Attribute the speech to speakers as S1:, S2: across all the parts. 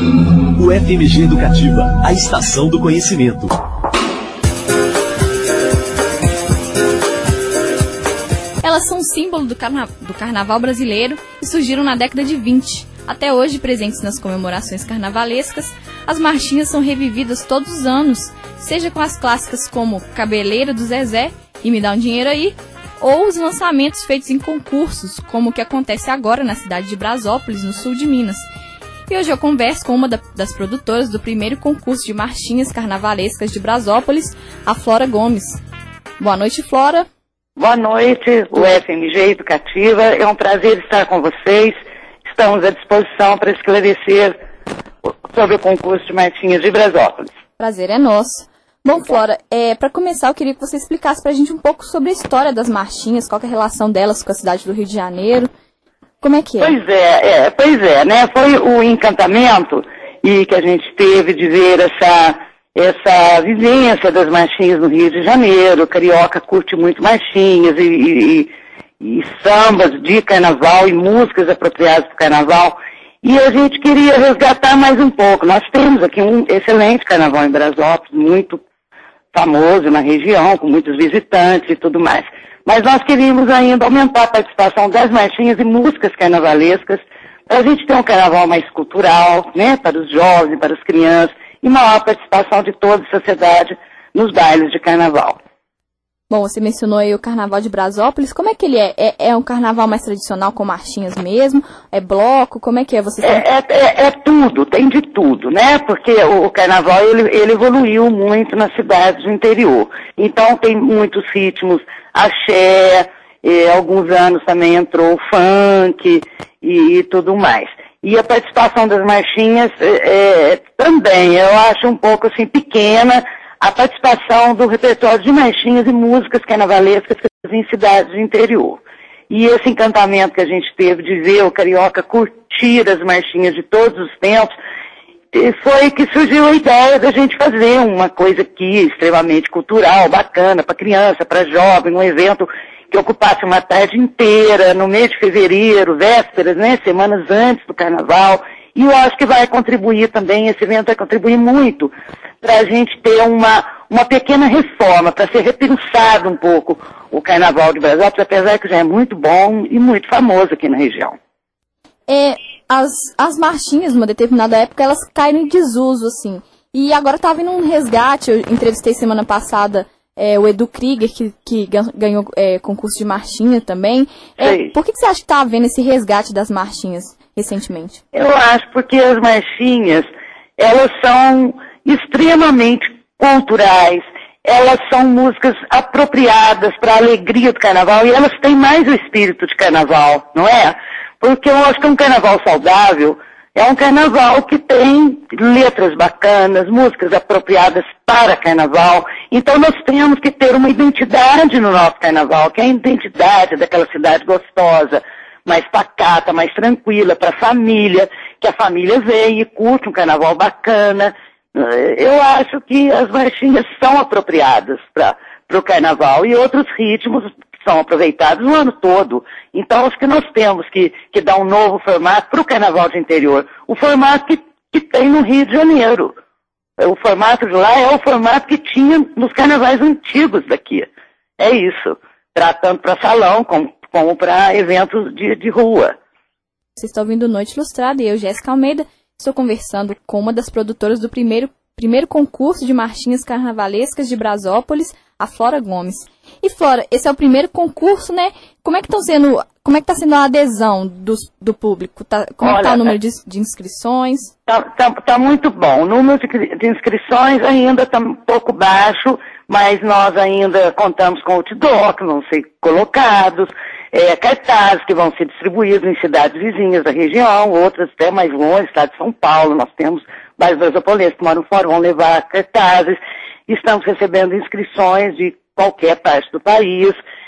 S1: O FMG Educativa, a estação do conhecimento.
S2: Elas são um símbolo do carnaval brasileiro e surgiram na década de 20. Até hoje, presentes nas comemorações carnavalescas, as marchinhas são revividas todos os anos, seja com as clássicas como Cabeleira do Zezé e Me Dá um Dinheiro Aí, ou os lançamentos feitos em concursos, como o que acontece agora na cidade de Brasópolis, no sul de Minas. E hoje eu converso com uma das produtoras do primeiro concurso de marchinhas carnavalescas de Brasópolis, a Flora Gomes. Boa noite, Flora.
S3: Boa noite, o FMG Educativa. É um prazer estar com vocês. Estamos à disposição para esclarecer sobre o concurso de marchinhas de Brasópolis.
S2: Prazer é nosso. Bom, Flora, para começar eu queria que você explicasse para a gente um pouco sobre a história das marchinhas, qual que é a relação delas com a cidade do Rio de Janeiro. Como é que é?
S3: Pois é, né? Foi o encantamento e que a gente teve de ver essa vivência das marchinhas no Rio de Janeiro. O carioca curte muito marchinhas e sambas de carnaval e músicas apropriadas para o carnaval. E a gente queria resgatar mais um pouco. Nós temos aqui um excelente carnaval em Brasópolis, muito famoso na região, com muitos visitantes e tudo mais. Mas nós queríamos ainda aumentar a participação das marchinhas e músicas carnavalescas, para a gente ter um carnaval mais cultural, né, para os jovens, para as crianças, e maior participação de toda a sociedade nos bailes de carnaval.
S2: Bom, você mencionou aí o carnaval de Brasópolis. Como é que ele é? É um carnaval mais tradicional com marchinhas mesmo? É bloco? Como é que é?
S3: É tudo, tem de tudo, né? Porque o carnaval, ele evoluiu muito nas cidades do interior. Então tem muitos ritmos, axé, alguns anos também entrou o funk e tudo mais. E a participação das marchinhas também, eu acho um pouco assim pequena, a participação do repertório de marchinhas e músicas carnavalescas em cidades do interior. E esse encantamento que a gente teve de ver o carioca curtir as marchinhas de todos os tempos, foi que surgiu a ideia da gente fazer uma coisa aqui extremamente cultural, bacana, para criança, para jovem, um evento que ocupasse uma tarde inteira, no mês de fevereiro, vésperas, né, semanas antes do carnaval. E eu acho que vai contribuir também, esse evento vai contribuir muito para a gente ter uma pequena reforma, para ser repensado um pouco o Carnaval de Brasópolis, apesar que já é muito bom e muito famoso aqui na região.
S2: As marchinhas, numa determinada época, elas caíram em desuso, assim. E agora está havendo um resgate. Eu entrevistei semana passada o Edu Krieger, que ganhou concurso de marchinha também. Por que você acha que está havendo esse resgate das marchinhas recentemente?
S3: Eu acho porque as marchinhas, elas são extremamente culturais, elas são músicas apropriadas para a alegria do carnaval e elas têm mais o espírito de carnaval, não é? Porque eu acho que um carnaval saudável é um carnaval que tem letras bacanas, músicas apropriadas para carnaval. Então nós temos que ter uma identidade no nosso carnaval, que é a identidade daquela cidade gostosa, mais pacata, mais tranquila, para a família, que a família vem e curte um carnaval bacana. Eu acho que as marchinhas são apropriadas para o carnaval e outros ritmos são aproveitados o ano todo. Então acho que nós temos que dar um novo formato para o carnaval de interior. O formato que tem no Rio de Janeiro. O formato de lá é o formato que tinha nos carnavais antigos daqui. É isso. Tanto para salão como para eventos de rua.
S2: Vocês estão ouvindo Noite Ilustrada e eu, Jéssica Almeida, estou conversando com uma das produtoras do primeiro concurso de marchinhas carnavalescas de Brasópolis, a Flora Gomes. E Flora, esse é o primeiro concurso, né? Como é que está sendo a adesão do público? Como é que está o número de inscrições?
S3: Tá muito bom. O número de inscrições ainda está um pouco baixo, mas nós ainda contamos com outdoor, que vão ser colocados, cartazes que vão ser distribuídos em cidades vizinhas da região, outras até mais longe, estado de São Paulo. Nós temos vários brasopolenses que moram fora, vão levar cartazes. Estamos recebendo inscrições de qualquer parte do país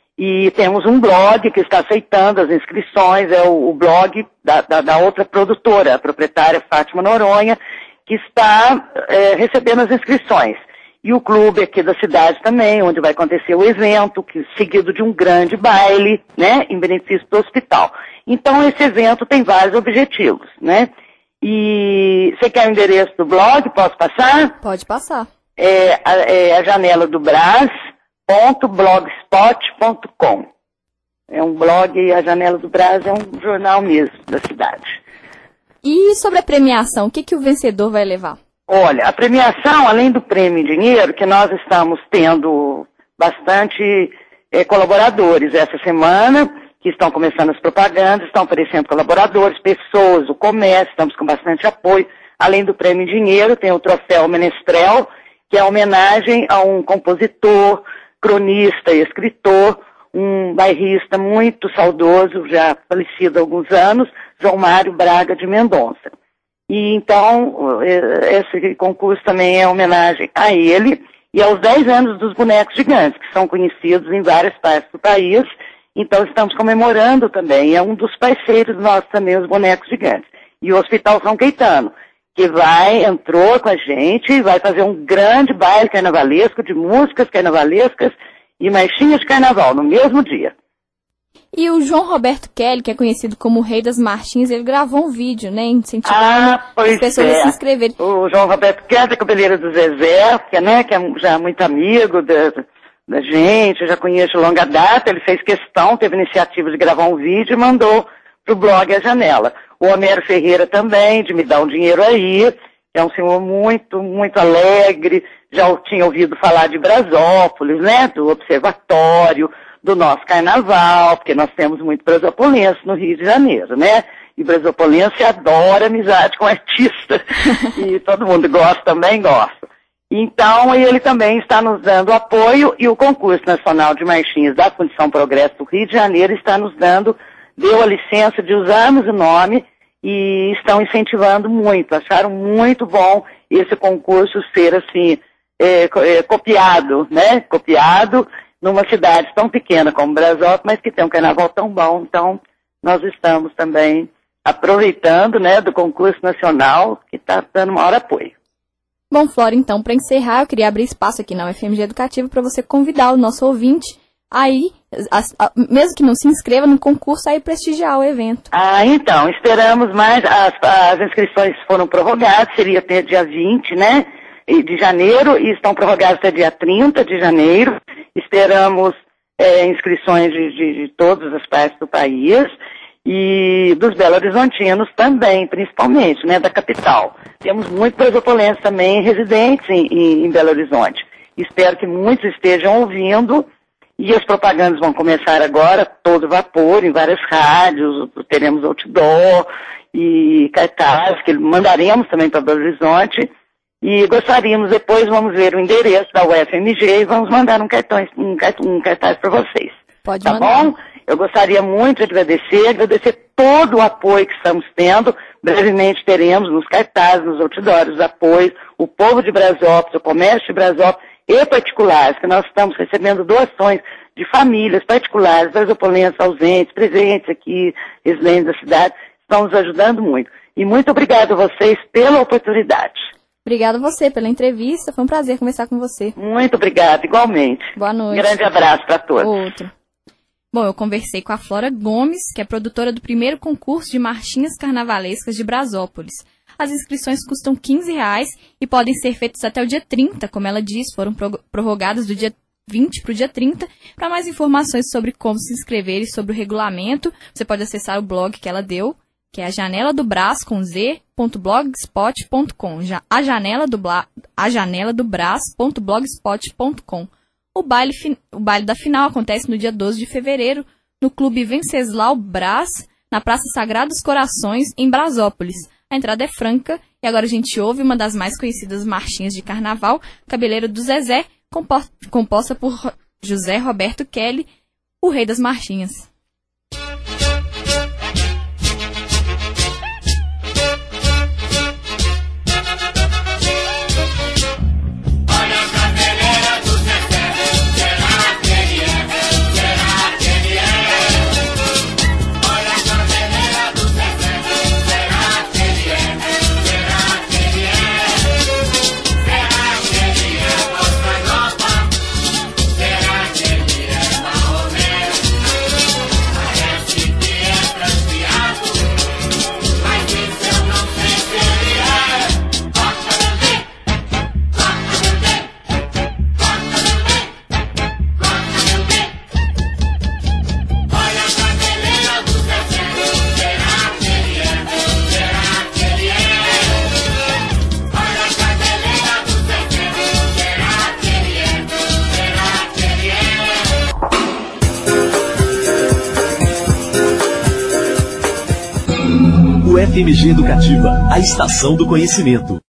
S3: e temos um blog que está aceitando as inscrições, é o blog da outra produtora, a proprietária Fátima Noronha, que está recebendo as inscrições. E o clube aqui da cidade também, onde vai acontecer o evento, seguido de um grande baile, né, em benefício do hospital. Então esse evento tem vários objetivos, né? E E você quer o endereço do blog? Posso passar?
S2: Pode passar.
S3: A janela do Brás.blogspot.com. É um blog, a Janela do Brás é um jornal mesmo da cidade.
S2: E sobre a premiação, o que o vencedor vai levar?
S3: Olha, a premiação, além do prêmio em dinheiro, que nós estamos tendo bastante colaboradores essa semana, que estão começando as propagandas, estão aparecendo colaboradores, pessoas, o comércio, estamos com bastante apoio. Além do prêmio em dinheiro, tem o troféu Menestrel, que é homenagem a um compositor, cronista e escritor, um bairrista muito saudoso, já falecido há alguns anos, João Mário Braga de Mendonça. E então, esse concurso também é homenagem a ele e aos 10 anos dos bonecos gigantes, que são conhecidos em várias partes do país. Então, estamos comemorando também. É um dos parceiros nossos também, os bonecos gigantes. E o Hospital São Caetano, que entrou com a gente e vai fazer um grande baile carnavalesco de músicas carnavalescas e marchinhas de carnaval no mesmo dia.
S2: E o João Roberto Kelly, que é conhecido como o Rei das Marchinhas, ele gravou um vídeo, né, incentivando as pessoas a se inscreverem.
S3: O João Roberto Kelly é cabeleiro do Zezé, que é já muito amigo da gente, eu já conheço de longa data, ele fez questão, teve iniciativa de gravar um vídeo e mandou pro blog A Janela. O Homero Ferreira também, de Me Dá um Dinheiro Aí, que é um senhor muito, muito alegre, já tinha ouvido falar de Brasópolis, né, do observatório, do nosso carnaval, porque nós temos muito brasopolense no Rio de Janeiro, né? E brasopolense adora amizade com artista, e todo mundo gosta, também gosta. Então, ele também está nos dando apoio, e o Concurso Nacional de Marchinhas da Fundição Progresso do Rio de Janeiro está nos deu a licença de usarmos o nome, e estão incentivando muito, acharam muito bom esse concurso ser assim, copiado, né? Copiado numa cidade tão pequena como Brasópolis, mas que tem um carnaval tão bom. Então, nós estamos também aproveitando, né, do concurso nacional, que está dando maior apoio.
S2: Bom, Flora, então, para encerrar, eu queria abrir espaço aqui na UFMG Educativa para você convidar o nosso ouvinte aí, mesmo que não se inscreva no concurso, aí prestigiar o evento.
S3: Então, esperamos mais, as inscrições foram prorrogadas, seria até dia 20, né, de janeiro, e estão prorrogadas até dia 30 de janeiro. Esperamos inscrições de todas as partes do país e dos belo-horizontinos também, principalmente, né, da capital. Temos muitos brasopolenses também residentes em Belo Horizonte. Espero que muitos estejam ouvindo, e as propagandas vão começar agora, todo vapor, em várias rádios, teremos outdoor e cartazes que mandaremos também para Belo Horizonte. E gostaríamos, depois vamos ver o endereço da UFMG e vamos mandar um cartaz para vocês.
S2: Pode
S3: tá
S2: mandar.
S3: Bom? Eu gostaria muito de agradecer todo o apoio que estamos tendo. Brevemente teremos nos cartazes, nos outdoors, apoios, o povo de Brasópolis, o comércio de Brasópolis e particulares, que nós estamos recebendo doações de famílias particulares, brasopolenses ausentes, presentes aqui, residentes da cidade, estão nos ajudando muito. E muito obrigado a vocês pela oportunidade.
S2: Obrigada a você pela entrevista, foi um prazer conversar com você.
S3: Muito obrigada, igualmente.
S2: Boa noite.
S3: Grande abraço para todos.
S2: Outro. Bom, eu conversei com a Flora Gomes, que é produtora do primeiro concurso de marchinhas carnavalescas de Brasópolis. As inscrições custam R$15 e podem ser feitas até o dia 30, como ela diz, foram prorrogadas do dia 20 para o dia 30. Para mais informações sobre como se inscrever e sobre o regulamento, você pode acessar o blog que ela deu, que é a janela do Brás com z.blogspot.com, a janela do Brás.blogspot.com. O baile da final acontece no dia 12 de fevereiro, no Clube Venceslau Brás, na Praça Sagrados Corações, em Brasópolis. A entrada é franca e agora a gente ouve uma das mais conhecidas marchinhas de carnaval, Cabeleiro do Zezé, composta por José Roberto Kelly, o Rei das Marchinhas.
S1: MG Educativa, a estação do conhecimento.